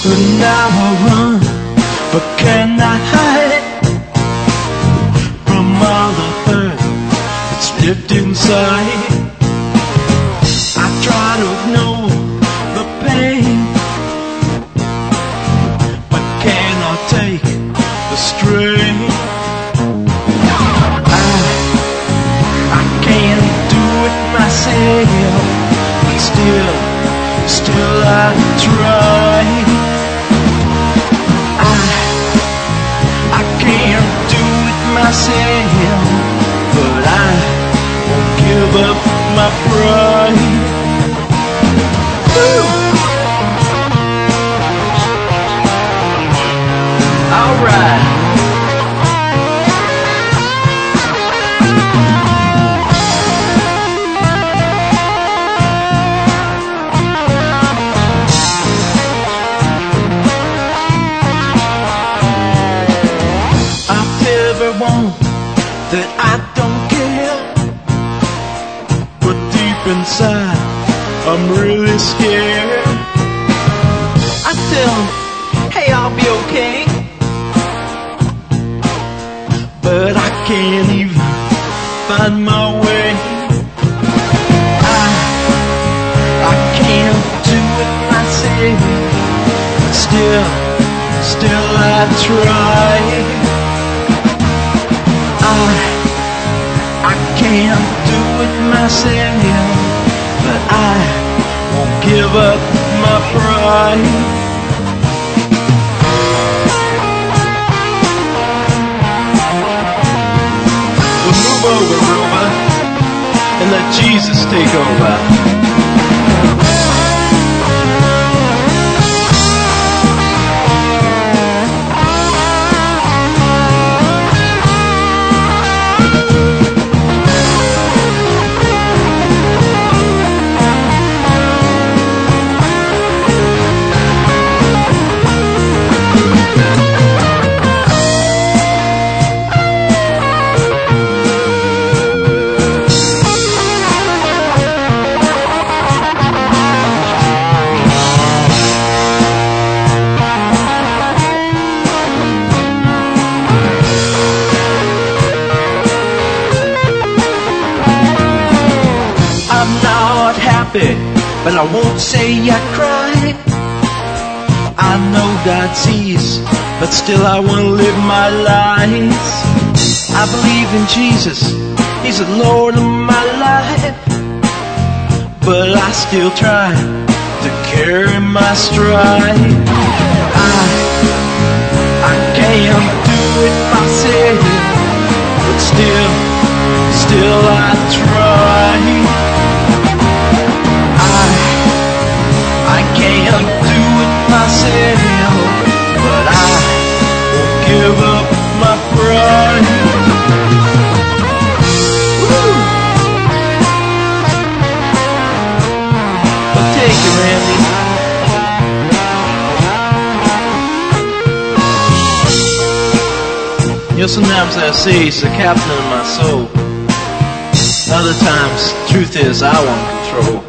But now I run, but cannot hide from all the hurt that's lived inside. I try to ignore the pain, but cannot take the strain. I can't do it myself, but still I try. I can't do it myself, but I won't give up my pride. Alright. I'll tell everyone that I don't care, but deep inside I'm really scared. I tell them, hey, I'll be okay, but I can't even find my way. I can't do it myself, but still I try. I can't do it myself, but I won't give up my pride. Well, move over, Ruba, and let Jesus take over. But I won't say I cried. I know God sees, but still I want to live my life. I believe in Jesus, He's the Lord of my life, but I still try to carry my stride. I can't do it myself, but still I try. I can't do it myself, but I won't give up my pride. Woo! Well, take it, Randy. You know, sometimes I say he's the captain of my soul. Other times, truth is I want control.